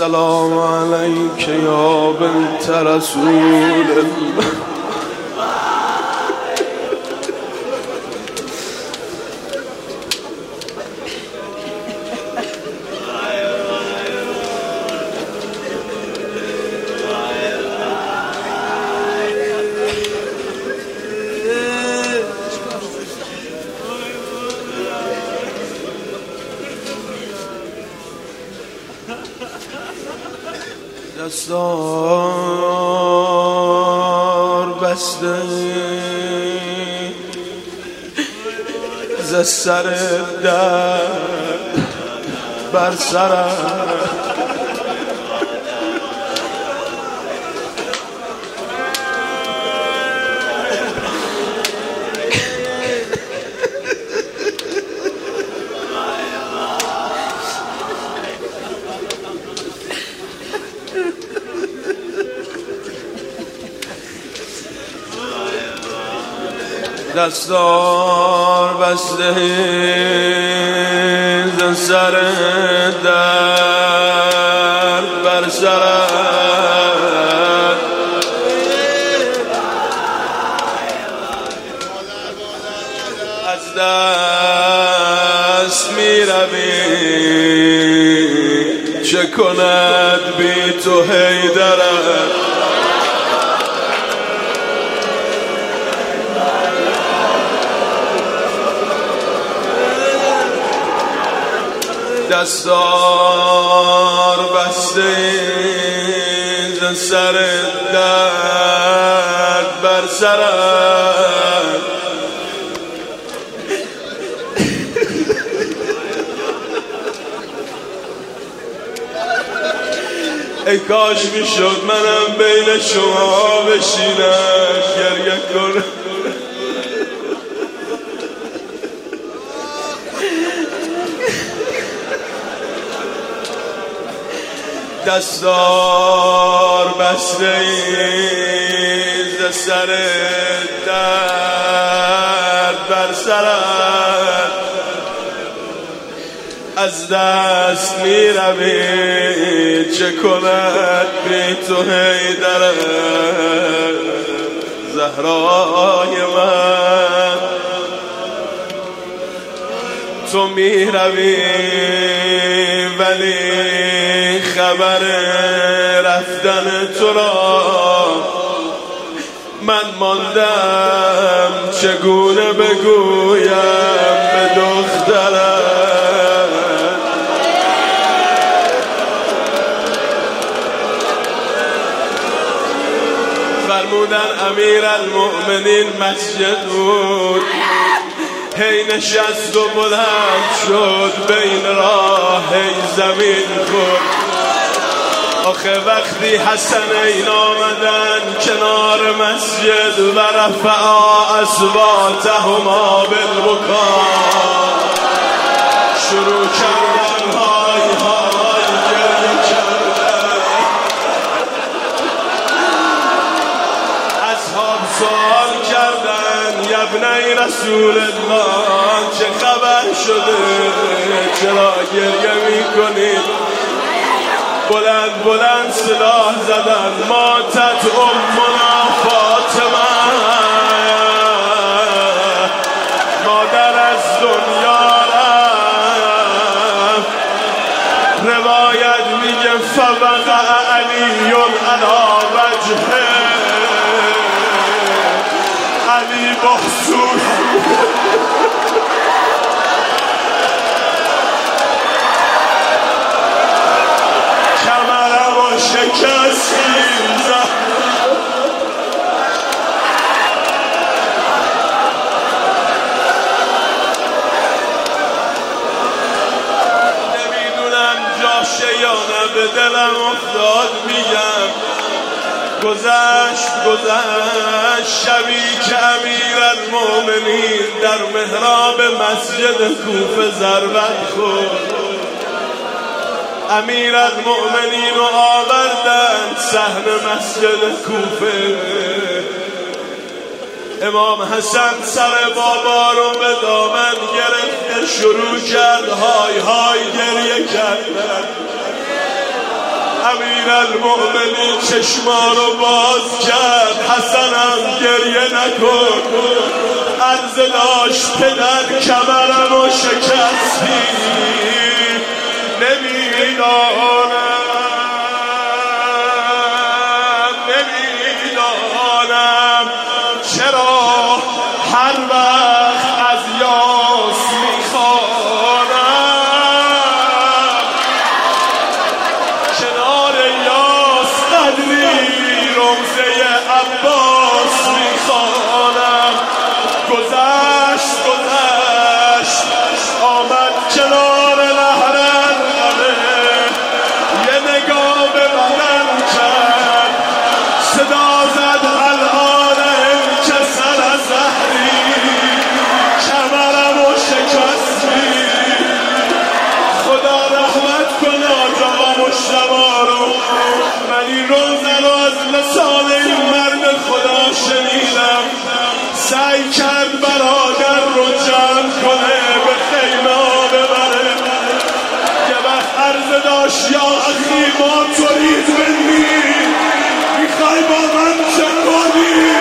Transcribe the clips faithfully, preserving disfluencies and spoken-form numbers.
السلام علیک یا بنت رسول الله. دستار بسته ز سر درد بر سرم، دستار بسته ز سر درد بر سرم، از دست می روی چه کند بی تو حیدرم. دستار بسته ز سر درد بر سرم، ای کاش میشد منم بین شما بشینم گریه کنم. دستار بسته ز سر درد بر سرم، از دست می روی چه کند بی تو حیدرم. زهرای من تو می روی ولی خبر رفتن تو را من ماندم، چگونه بگویم به دخترم. فرمودن امیرالمؤمنین مسجد بود، هی نشست و بلند شد بین راه هی زمین خورد. آخه وقتی حسنین آمدن کنار مسجد و رفعا اصواتهما بالبکا، شروع کردن های های گریه کردن. اصحاب سوال کردن ابنای رسول الله چه خبر شده، چرا گریه میکنید؟ بلند بلند سلاح زدن ماتت امنا فاطمه، مادر از دنیا رفت. روایت میگه فوقع علی علی وجهه، علی بخصوص کمرم و شکستیم زد. نمیدونم جاشه یا نه به دلم افتاد میگم گذشت گذشت شبی که امیرالمؤمنین در محراب مسجد کوفه ضربت خورد. امیرالمؤمنین رو آوردن صحن مسجد کوفه. امام حسن سر بابا رو به دامن گرفت، شروع کرد های های گریه کردن. امیر المؤمنین چشما رو باز کرد. حسنم گریه نکن، عرض داشت پدر کمرم و شکستی. نمیدانم نمیدانم چرا هر وقت از یاس میخوانم، کنار یاس قدری رمزه عباس میخوانم. گذشت گذشت آمد کنار نهر القمه، یه نگاه به بدن کرد، صدا زد الان انکسر از زهری، کمرم و شکستی. خدا رحمت کن آقا مجتبی رو، من این روزه رو از لسان این مرد خدا شنیدم. سعی کرد برادر رو جمع کنه، به خیمه ببره. یه وقت عرض داشت یا اخی ما ترید منی، میخوای با من چه کنی؟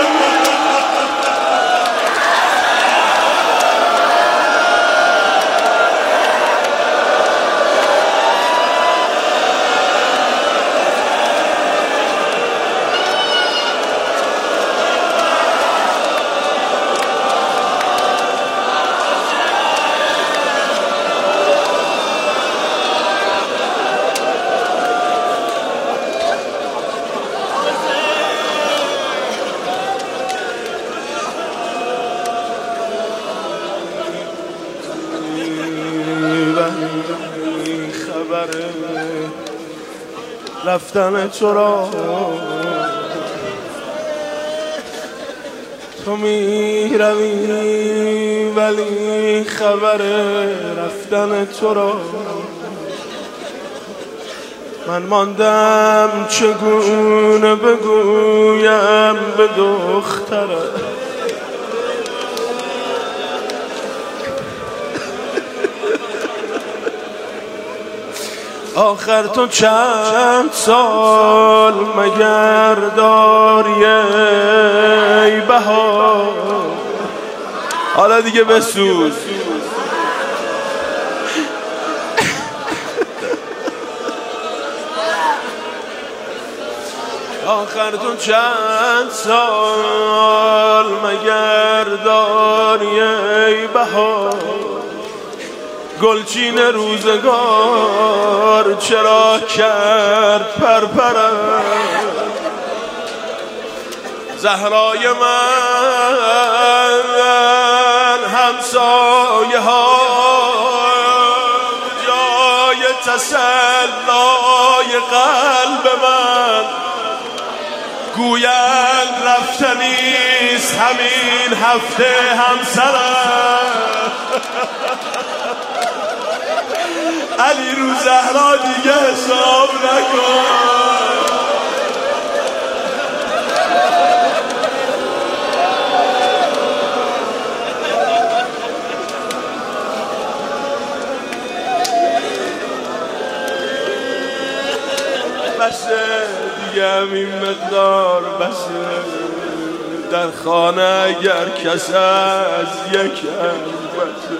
خبر رفتن تو را تو می روی، ولی خبر رفتن تو را من ماندم چگونه بگویم به دختره. آخر تو چند سال مگر داری ای بهار؟ حالا دیگه بسوز. آخر تو چند سال مگر داری ای بهار؟ گلچین روزگار چرا کرد پرپرم؟ زهرای من همسایه ها جای تسلای قلب من، گویند رفتنیست همین هفته همسرم. علی رو زهرا دیگه حساب نکن. بسه دیگه همین مقدار بسه. در خانه اگر کس از یکم بسه.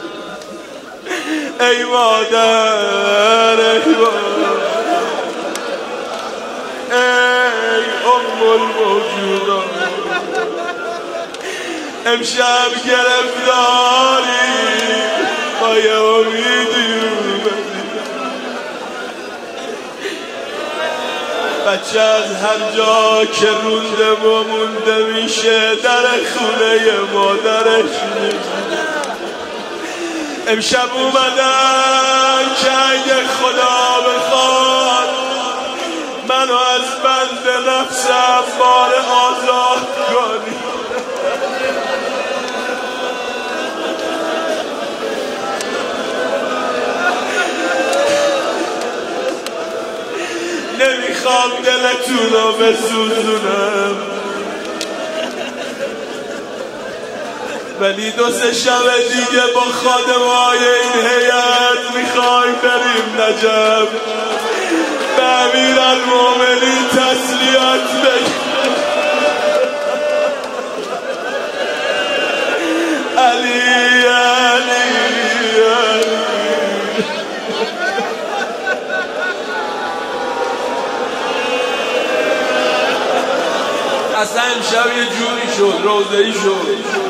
ای مادر ای مادر ای ام الموجودات، امشب گرفتاری با یه امیدی بچه از هر جا که رونده و مونده میشه در خونه مادرش میشه. امشب اومدن که اگه خدا بخواد منو از بند نفسم بار آزاد کنی. نمیخوام دلتون رو بسوزونم، ولی دو سه شب دیگه با خادمای این هیئت میخوایم بریم نجف. به امیرالمومنین تسلیت بگیر. علی علی علی. اصلا امشب یه جوری شد، روزه‌ای شد.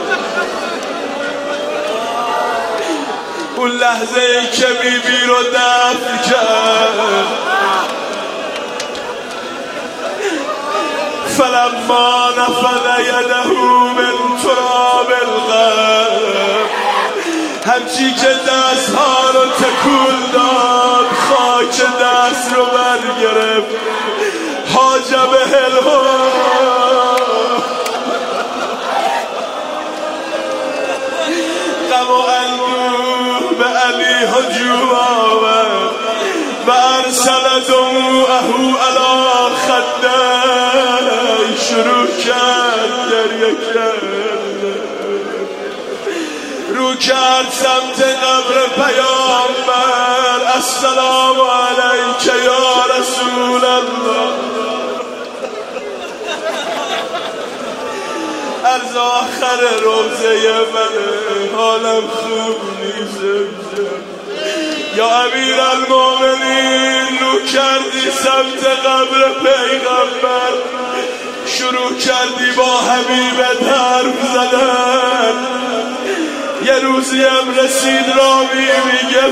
اون لحظه ای که بیبی رو دفن کرد، فلما نفذ یده من تراب القبر، همچی که دستها رو تکون داد خاک دست رو برگرفت. حاجب الهام غم و اندوه به علی هجوم آورد و ارسل دموعه علی خدیه، شروع کرد گریه کرد، رو کرد سمت قبر پیامبر. السلام علیک یا رسول الله. از آخر روزه منه، حالم خوب نیست. یا امیرالمومنین رو کردی سمت قبر پیغمبر، شروع کردی با حبیبت حرف زدن. یه روزی هم رسید راوی میگه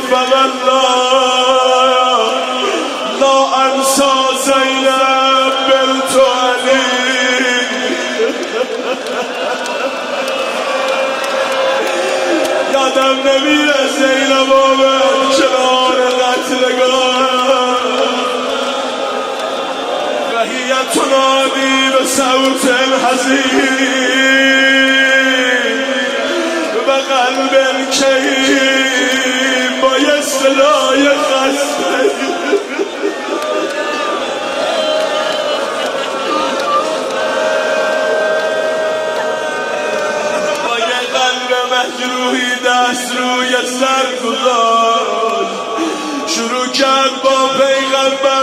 فوالله لا انسا زینب بنت علی. یادم نمیره زینب آمد کنار قتلگاه و هی تنادی به صوت حزین و قلب کهیم با یه صدای خسته. با یه قلب مجروحی دست روی سر گذاشت، شروع کرد با پیغمبر